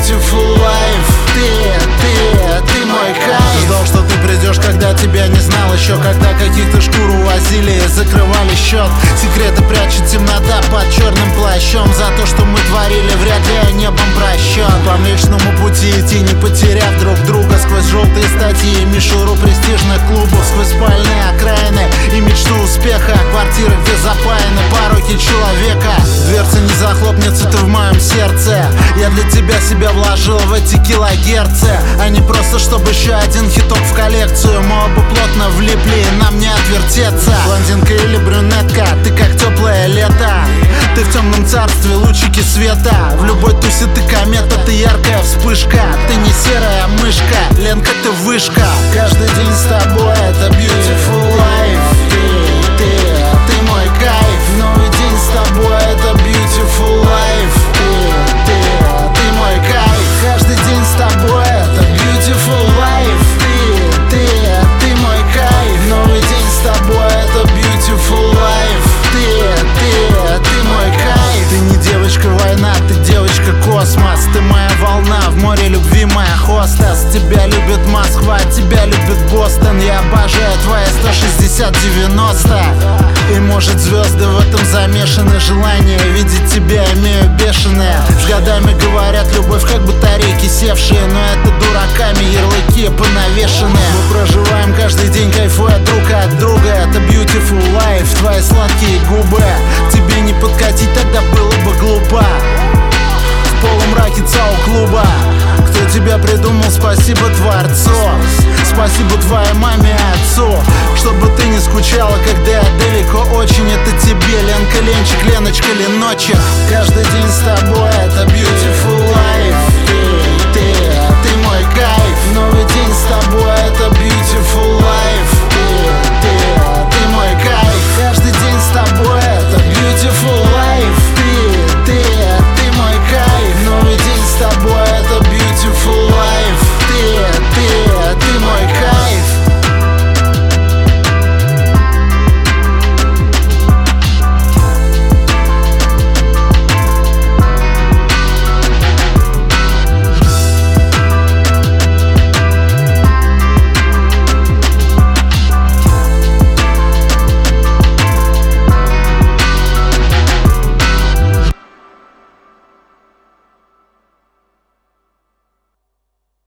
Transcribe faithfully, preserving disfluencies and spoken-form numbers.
beautiful life. Ты, ты, ты мой кайф. Ждал, что ты придешь, когда тебя не знал еще, когда каких-то шкуру возили и закрывали счет. Секреты прячет темнота под черным плащом. За то, что мы творили, вряд ли я небом прощен. По млечному пути идти, не потеряв друг друга. Сквозь желтые статьи и мишуру престижных клубов, сквозь спальные окраины и мечту успеха. Квартиры, где запаяны пороки человека. Дверца не захлопнется, ты в моем сердце. Я для тебя себя вложил в эти килогерцы, а не просто чтобы еще один хиток в коллекцию. Мы оба плотно влипли, и нам не отвертеться. Блондинка или брюнетка, ты как теплое лето. Ты в темном царстве, лучики света. В любой тусе ты комета, ты яркая вспышка. Ты не серая мышка, Ленка, ты вышка. Каждый день с тобой это beautiful life. Ты, ты, ты мой кайф. Новый день с тобой это beautiful life. Ты, ты, ты мой кайф. Каждый день с тобой это beautiful life. Ты, ты, ты мой кайф. Новый день с тобой это beautiful life. Ты, ты, ты мой кайф. Ты не девочка война, ты девочка космос. Ты моя волна в море любви, моя хостес. Тебя любит Москва, тебя любит Бостон. Я обожаю твои сто шестьдесят девяносто. И может звезды в этом замешаны. Желание видеть тебя имею бешеное. С годами говорят, любовь как батарейки севшие, но это дураками ярлыки понавешенные. Мы проживаем каждый день, кайфуя друг от друга. Это beautiful life, твои сладкие губы. Тебе не подкатить, тогда было бы глупо. В полумраке ЦАО-клуба. Кто тебя придумал, спасибо Творцу. Спасибо твоей маме и отцу. Чтобы ты не скучала, когда я далеко очень. Это тебе, Ленка, Ленчик, Леночка, Леночек. Каждый день с тобой это beautiful